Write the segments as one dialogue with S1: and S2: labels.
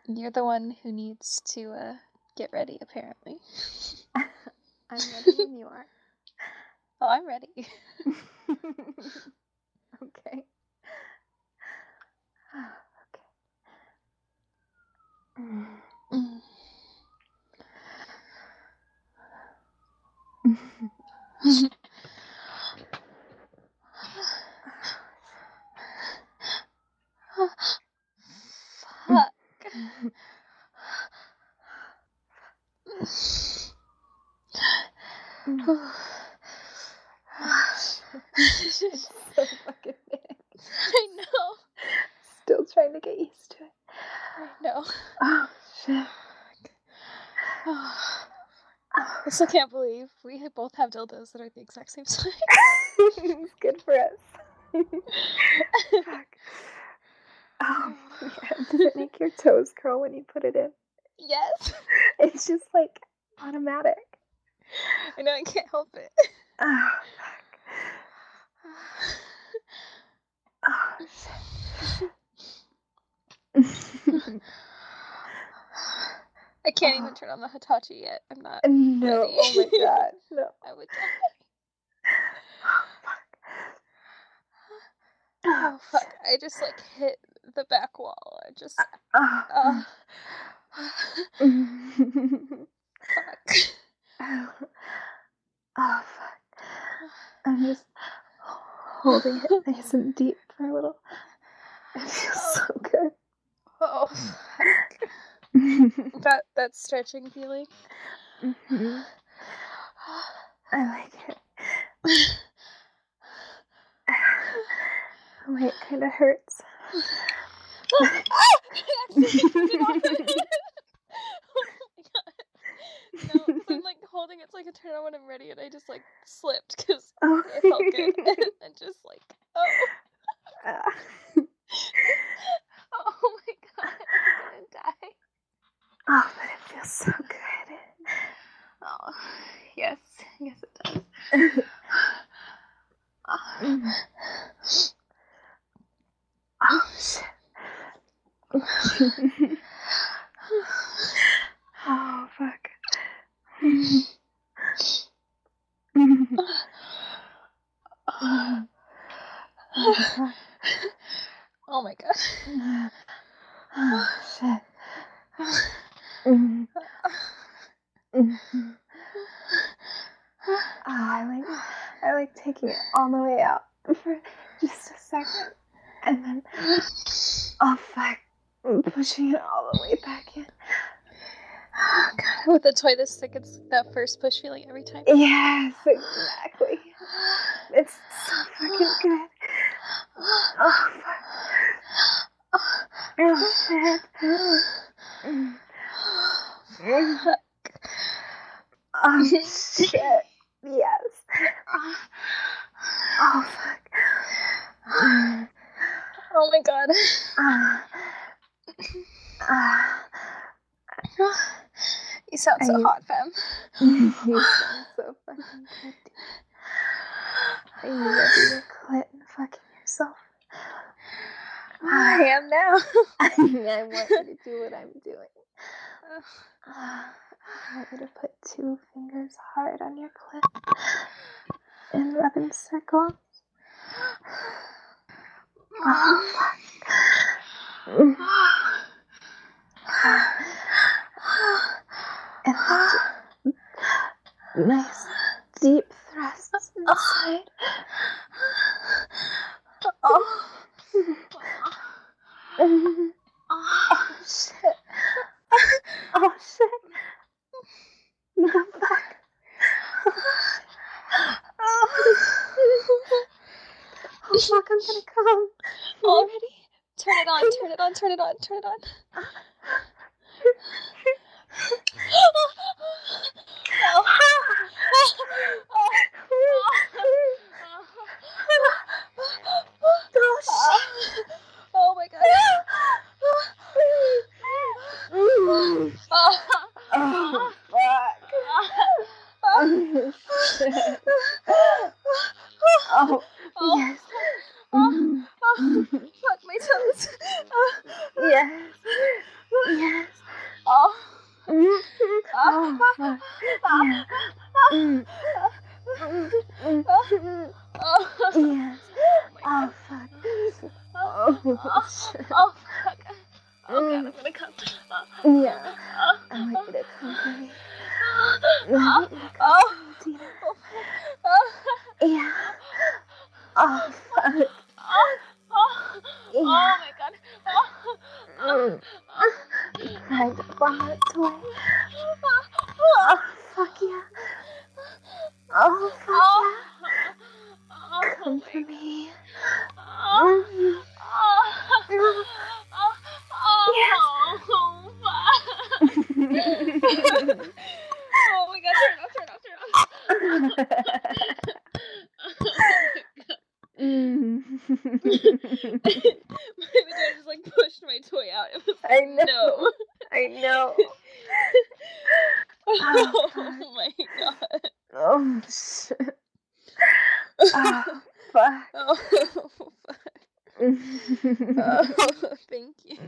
S1: You're the one who needs to get ready, apparently.
S2: I'm ready when you are.
S1: Oh, I'm ready.
S2: Okay.
S1: Fuck.
S2: It's so fucking big.
S1: I know.
S2: Still trying to get used to it.
S1: I know.
S2: Oh, shit.
S1: I still can't believe we both have dildos that are the exact same size.
S2: It's good for us. Fuck. Oh, yeah. Does it make your toes curl when you put it in?
S1: Yes.
S2: It's just like automatic.
S1: I know, I can't help it.
S2: Oh, fuck. Oh, shit.
S1: I can't even turn on the Hitachi yet. I'm not
S2: No,
S1: ready.
S2: oh my god, no.
S1: I would die. Oh, fuck. I just, like, hit the back wall. I just...
S2: Oh,
S1: fuck.
S2: Oh, fuck. I'm just holding it nice and deep for a little. It feels so good.
S1: Oh, fuck. That stretching feeling.
S2: Mm-hmm. I like it. Oh, it kind of hurts.
S1: I accidentally put it on. Oh my god. No, because I'm like holding it so I can turn it on when I'm ready, and I just like slipped because it felt good. And just like, oh. Oh my god, I'm gonna die.
S2: Oh, but it feels so good.
S1: Oh, yes it does.
S2: Oh, shit. Oh, fuck.
S1: Oh my god.
S2: Oh, shit. I like taking it all the way out for just a second, and then oh fuck, pushing it all the way back in.
S1: Oh god, with a toy this thick, it's that first push feeling every time.
S2: Yes, exactly. It's so fucking good. Oh fuck. Oh shit. Oh shit. Yes. Oh fuck.
S1: Oh my god. You sound so hot, fam.
S2: You sound so fucking good. Are you ready to quit and fucking yourself?
S1: I am now.
S2: I want you to do what I'm doing. I want you to put 2 fingers hard on your clit and rub in circles. Oh, fuck. And then nice deep thrusts inside. Oh. Oh shit. Oh shit. No, fuck. Oh fuck, I'm gonna come.
S1: Already? Turn it on, turn it on, turn it on, turn it on. Oh my god.
S2: Oh fuck. Oh shit. Oh yes.
S1: Fuck my toes.
S2: Yes. Yes. Oh, fuck. Yeah. Yes. Oh, fuck. Oh, shit.
S1: Oh, fuck. Oh, God, I'm gonna come.
S2: Yeah. I want you to come for me. I want you to come for me, Tina. Yeah. Oh, fuck.
S1: Oh my God.
S2: Right up on that toy. Oh, fuck yeah. Oh, fuck yeah. Come for me. Yes.
S1: Oh my God, turn off. My vagina just like pushed my toy out. It was like, no.
S2: I know.
S1: Oh my God.
S2: Oh, shit. Oh, fuck.
S1: Oh, fuck. Oh, thank you.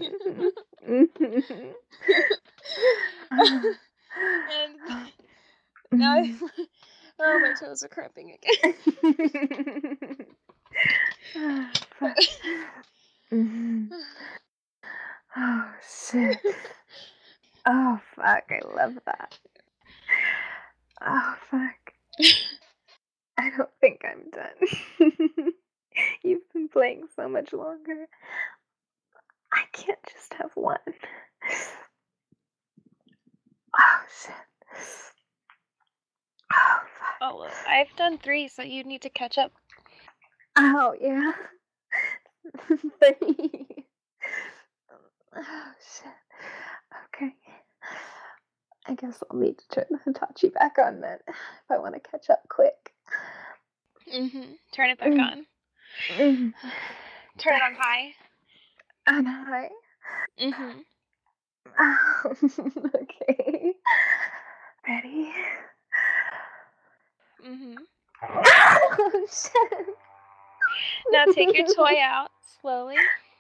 S1: And now my toes are cramping again.
S2: Fuck. Oh, shit. Oh, fuck. I love that. Oh, fuck. I don't think I'm done. You've been playing so much longer. I can't just have one. Oh, shit. Oh, fuck.
S1: Oh, well, I've done 3, so you need to catch up.
S2: Oh, yeah. 3. Oh, shit. Okay. I guess I'll need to turn the Hitachi back on then if I want to catch up quick.
S1: Turn it back on. Turn it on high.
S2: On high? Okay. Ready? Oh, shit.
S1: Now take your toy out slowly.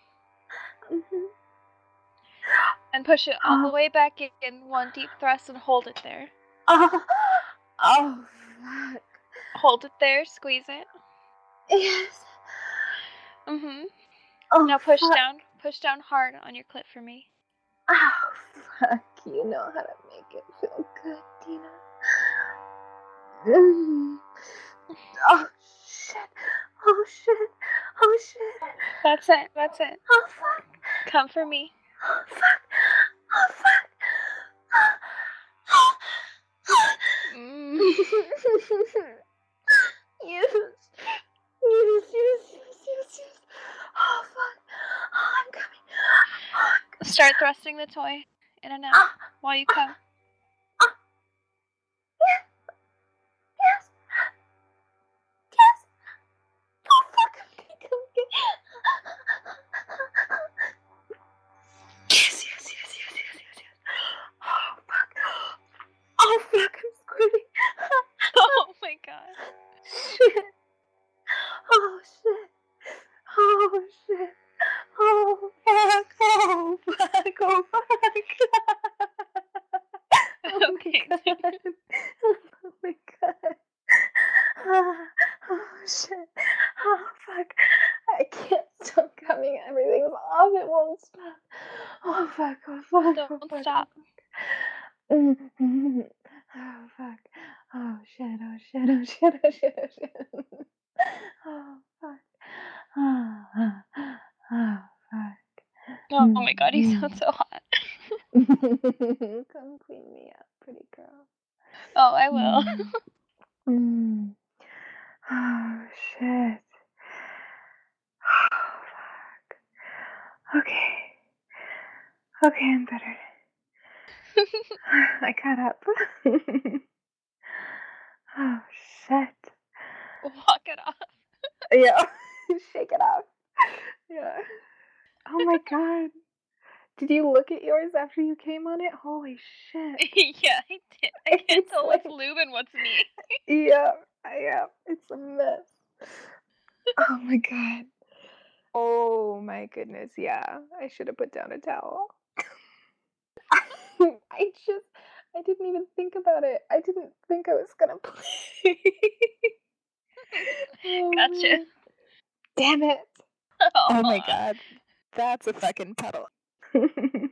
S1: And push it all the way back in one deep thrust and hold it there.
S2: Oh, fuck.
S1: Hold it there, squeeze it.
S2: Yes.
S1: Oh, now push down hard on your clit for me.
S2: Oh, fuck. You know how to make it feel good, Tina. Oh, shit. Oh, shit. Oh, shit.
S1: That's it.
S2: Oh, fuck.
S1: Come for me.
S2: Oh, fuck. Oh, fuck. Yes. Oh, fuck. Oh, I'm coming.
S1: Start thrusting the toy in and out while you come.
S2: Yes. Oh, fuck. I'm gonna come get. Yes. Oh, fuck. Oh, fuck. I'm squirting.
S1: Oh my God.
S2: Shit. Oh, shit. Oh, shit. Oh, fuck. Oh, fuck. Oh, fuck.
S1: Okay.
S2: Oh, my God. Oh, shit. Oh, fuck. I can't stop coming. Everything's off. It won't stop. Oh, fuck. Oh, fuck.
S1: Don't stop.
S2: Oh, fuck. Oh, shit. Oh, shit. Oh, shit. Oh, shit. Oh, shit. Oh, fuck. Oh, fuck.
S1: Oh my God, you sound so hot.
S2: Come clean me up, pretty girl.
S1: Oh, I will.
S2: Oh, shit. Oh, fuck. Okay, I'm better. I got up. Oh, shit.
S1: Walk it off.
S2: Yeah. Shake it off. Yeah. Oh my God. Did you look at yours after you came on it? Holy shit.
S1: Yeah, I did. I can't tell what's lube and what's me.
S2: Yeah. It's a mess. Oh my God. Oh my goodness. Yeah. I should have put down a towel. I didn't even think about it. I didn't think I was gonna play. Oh,
S1: Gotcha.
S2: man. Damn it. Oh my god. That's a fucking puddle.